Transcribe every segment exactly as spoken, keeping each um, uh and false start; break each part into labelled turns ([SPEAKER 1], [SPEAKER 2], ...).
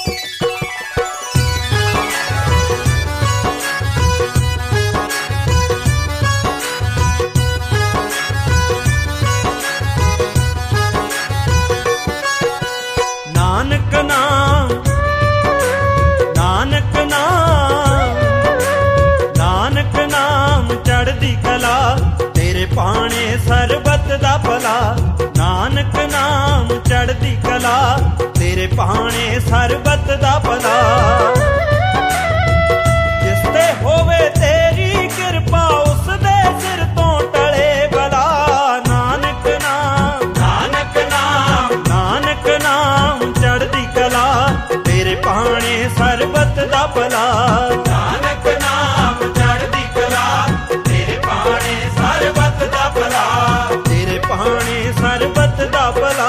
[SPEAKER 1] पाने सरबत दा भला, नानक नाम चढ़दी कला, तेरे पाने सरबत दा भला। जिस ते होवे तेरी कृपा उस दे सिर तो टले भला, नानक नाम नानक नाम नानक नाम चढ़दी कला, तेरे पाने सरबत दा भला। नानक नाम चढ़दी कला, तेरे पाने सरबत दा भला, तेरे पाने सरबत दा भला।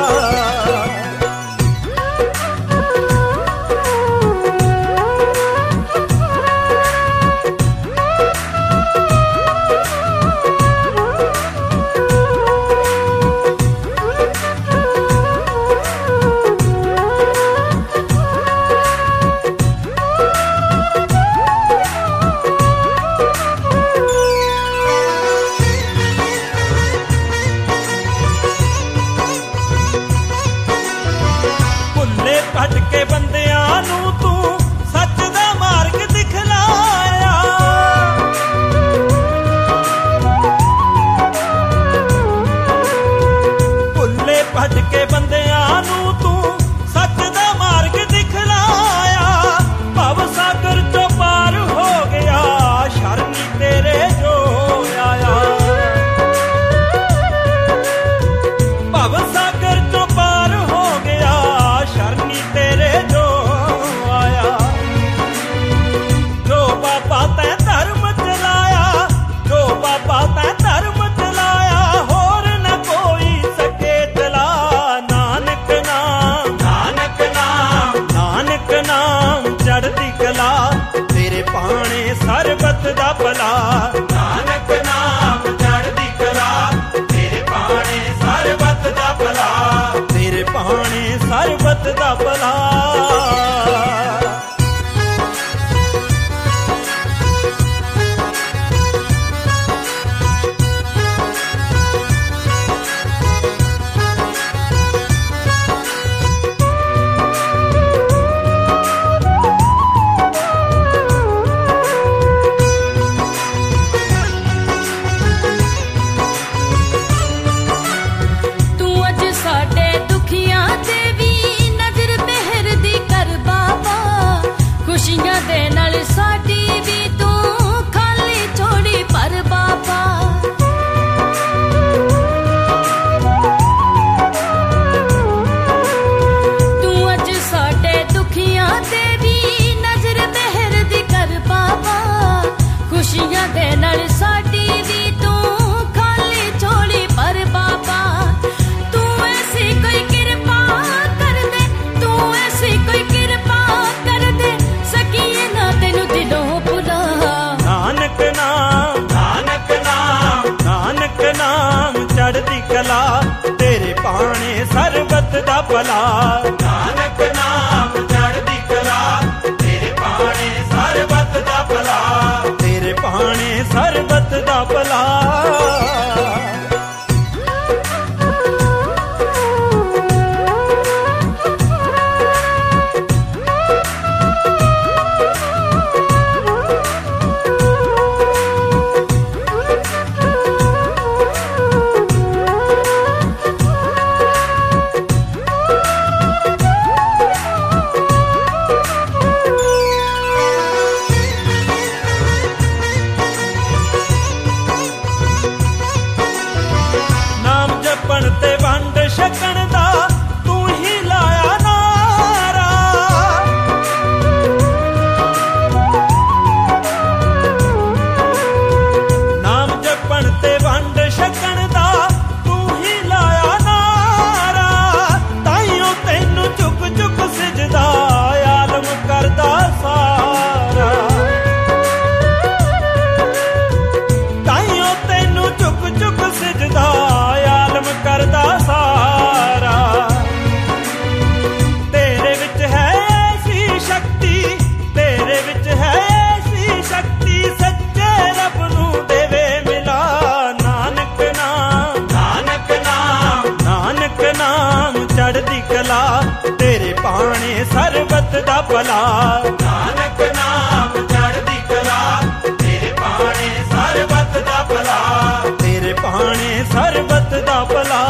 [SPEAKER 1] भटके बंदियां नूं तू सच दा मार्ग दिखलाया, भुल्ले भटके बंदियां नूं तू सच दा मार्ग दिखलाया। भव सागर चों पार हो गया शरणी तेरे जो आया, भव सागर चों पार हो गया शरणी तेरे जो आया। जो बाबा तैं धर्म चलाया, जो बाबा तैं धर्म चलाया, होर न कोई सके चला। नानक नाम नानक नाम नानक नाम चढ़दी कला, तेरे पाने सरबत दा भला। नानक नाम चढ़दी कला, तेरे पाने सरबत दा भला, तेरे पाने सरबत दा भला। चढ़दी कला, तेरे पाने सरबत दा भला। नानक नाम चढ़दी कला, तेरे पाने सरबत दा भला, तेरे पाने सरबत दा भला। ਸਰਬਤ ਦਾ ਭਲਾ। ਨਾਨਕ ਨਾਮ ਚੜ੍ਹਦੀ ਕਲਾ, ਤੇਰੇ ਭਾਣੇ ਸਰਬਤ ਦਾ ਭਲਾ, ਤੇਰੇ ਭਾਣੇ ਸਰਬਤ ਦਾ ਭਲਾ।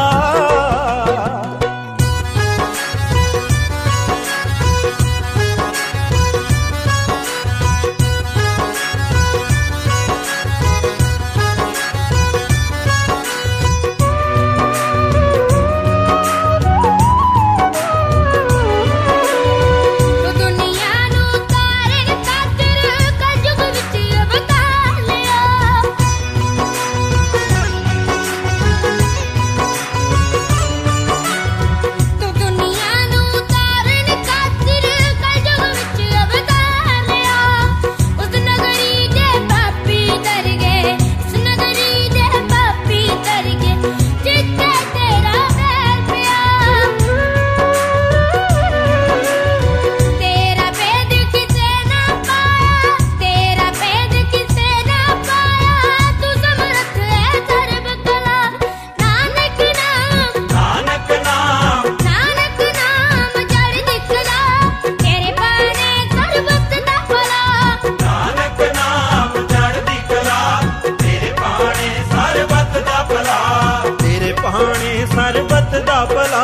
[SPEAKER 1] ਸਰਬਤ ਦਾ ਭਲਾ।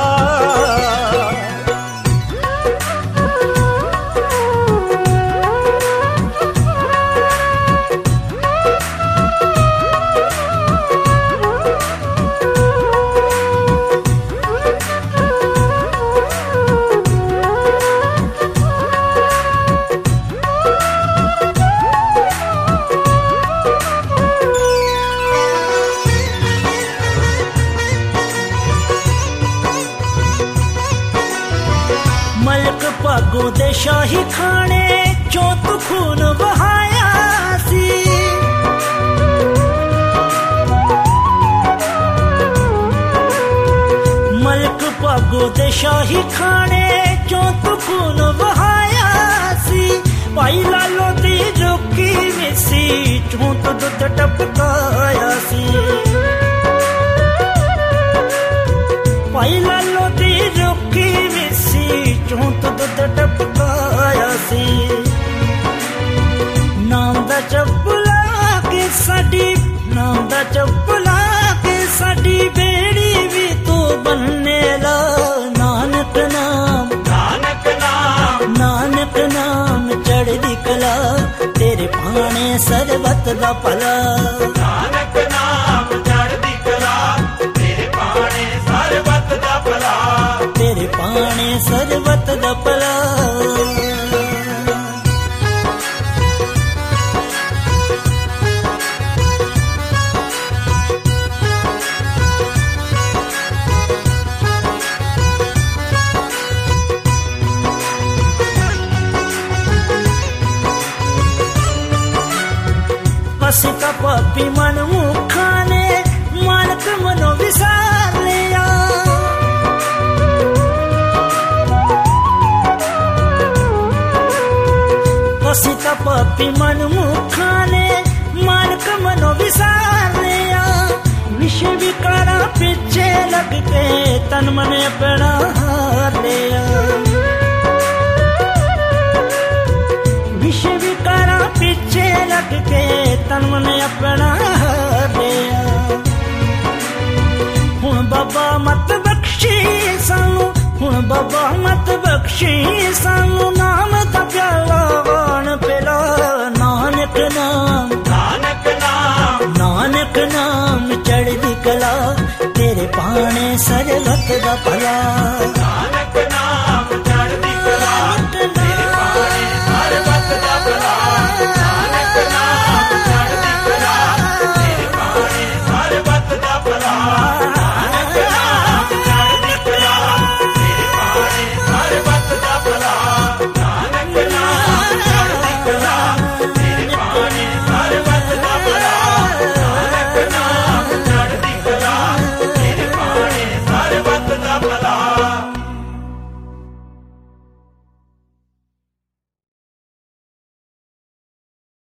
[SPEAKER 1] ਮਲਕ ਭਾਗੋਂ ਦੇ ਸ਼ਾਹੀ ਖਾਣੇ ਚੋਂ ਤੂੰ ਖੂਨ ਵਹਾਇਆ ਸੀ। ਮਲਕ ਭਾਗੋਂ ਦੇ ਸ਼ਾਹੀ ਖਾਣੇ ਚੋਂ ਤੂੰ ਖੂਨ ਵਹਾਇਆ ਸੀ। ਭਾਈ ਲਾਲੋ ਦੀ ਰੋਕੀ ਮਿੱਸੀ ਚੋਂ ਤੂੰ ਦੁੱਧ ਟਪਕਾਇਆ ਸੀ। ਭਾਈ ਲਾਲੋ ਦੀ ਰੋਕੀ ਮਿੱਸੀ ਚੋਂ ਤੂੰ ਦੁੱਧ ਟਪਕਾਇਆ ਸੀ। ਨਾਮ ਦਾ ਚੱਪਲਾ ਕੇ ਸਾਡੀ, ਨਾਮ ਦਾ ਚੱਪਲਾ ਕੇ ਸਾਡੀ ਬੇੜੀ ਵੀ ਤੂੰ ਬੰਨੇ ਲਾ। ਨਾਨਕ ਨਾਮ, ਨਾਨਕ ਨਾਮ, ਨਾਨਕ ਨਾਮ ਚੜ੍ਹਦੀ ਕਲਾ, ਤੇਰੇ ਭਾਣੇ ਸਰਬਤ ਦਾ ਭਲਾ। ਨਾਨਕ ਨਾਮ ਚੜ੍ਹਦੀ ਕਲਾ, ਤੇਰੇ ਭਾਣੇ ਸਰਬਤ ਦਾ ਭਲਾ, ਤੇਰੇ ਭਾਣੇ ਸਰਬਤ ਦਾ ਭਲਾ। ਪਸਿਕਾ ਪਾਪੀ ਮਨ ਮੁਖਾਂ ਨੇ ਮਾਲਕ ਮਨੋ ਵਿਸਾਰ ਲਿਆ। ਪਸਿਕਾ ਪਾਪੀ ਮਨ ਮੁਖਾਂ ਨੇ ਮਾਲਕ ਮਨੋ ਵਿਸਾਰ ਲਿਆ। ਵਿਸ਼ ਵਿਕਾਰਾਂ ਪਿੱਛੇ ਲੱਗ ਕੇ ਤਨ ਮਨ ਆਪਣਾ ਹਾਰ ਲਿਆ। ਵਿਸ਼ ਵਿਕਾਰਾਂ ਪਿੱਛੇ ਲੱਗ ਕੇ ਤਨ ਮਨ ਆਪਣਾ ਹਾਰ ਲਿਆ। ਹੁਣ ਬਾਬਾ ਮਤ ਬਖਸ਼ੀ ਸਾਨੂੰ, ਹੁਣ ਬਾਬਾ ਮਤ ਬਖਸ਼ੀ ਸਾਨੂੰ, ਨਾਮ ਦਾ ਪਿਆਲਾ ਵਾਣ ਪਿਲਾ। ਨਾਨਕ ਨਾਮ, ਨਾਨਕ ਨਾਮ, ਨਾਨਕ ਨਾਮ ਚੜ੍ਹਦੀ ਕਲਾ, ਤੇਰੇ ਭਾਣੇ ਸਰਬਤ ਦਾ ਭਲਾ।